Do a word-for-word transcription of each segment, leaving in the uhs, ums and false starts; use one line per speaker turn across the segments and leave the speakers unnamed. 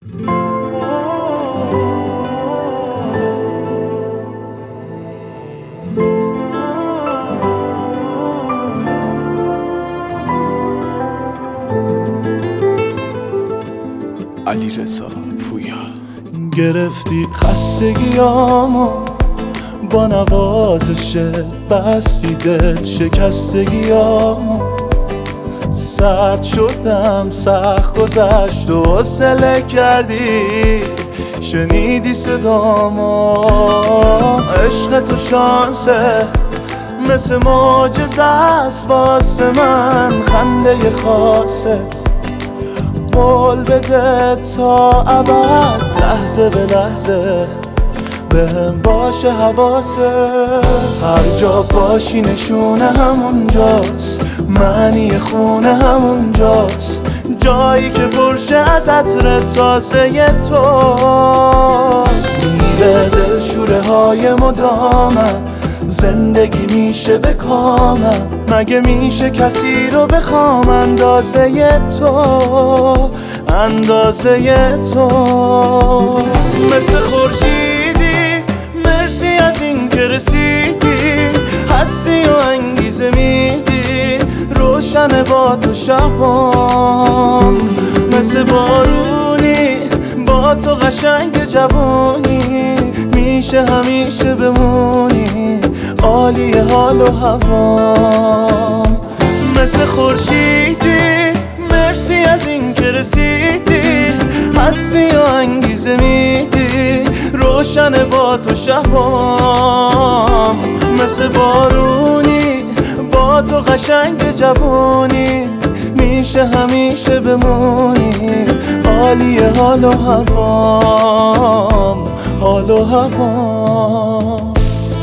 علیرضا پویا. گرفتی خستگیامو با نوازشت، بستی دل شکستگیامو. سرد شدم سخت گذشت و حوصله کردی، شنیدی صدامو. عشق تو شانسه مثل معجزه است واسه من، خنده خاصت قول بده تا ابد، لحظه به لحظه بهم باشه حواست. هر جا باشی نشونه همونجاست، معنی خونه همونجاست، جایی که پرشه از عطر تازه تو. میره دل شوره های مدامم، زندگی میشه به کامم. مگه میشه کسی رو بخوام اندازه تو، اندازه تو. مثل خورشیدی مرسی از این که رسیدی، هستی و انگیزه میدی، روشن با تو شبام. مثل بارونی با تو قشنگ جوونی، میشه همیشه بمونی عالی حال و هوام. مثل خورشیدی مرسی از این که رسیدی، هستی و انگیزه میدی، روشن با تو شبام. مثل بارونی با تو قشنگ جوونی، میشه همیشه بمونی عالی حال و هوام، حال و هوام.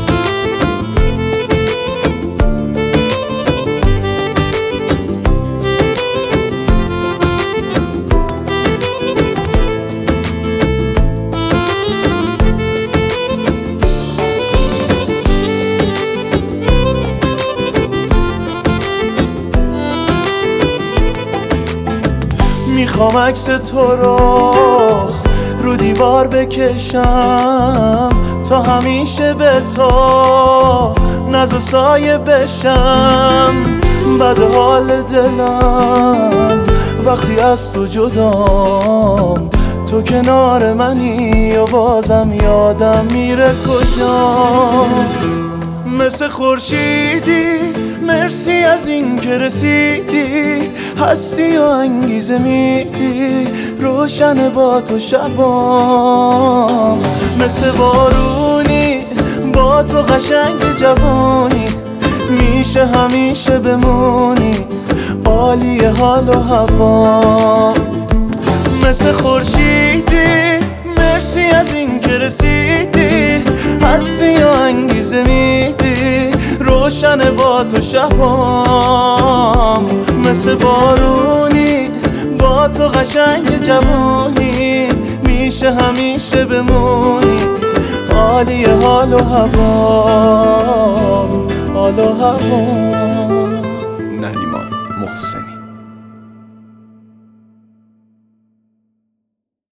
میخوام عکس تو رو رو دیوار بکشم، تا همیشه به تو ناز و سایه بشم. بد حال دلم وقتی از تو جدام، تو کنار منی و بازم یادم میره کجام. مثل خورشیدی مرسی از این که رسیدی، هستی و انگیزه میدی، روشن با تو شبام. مثل بارونی با تو قشنگ جوونی، میشه همیشه بمونی عالی حال و هوام. مثل خورشیدی مرسی از این که رسیدی، هستی و انگیزه میدی، روشن با تو شبام. مثل بارونی با تو قشنگ جوونی، میشه همیشه بمونی عالی حال و هوام، حال و هوام. نریمان محسنی.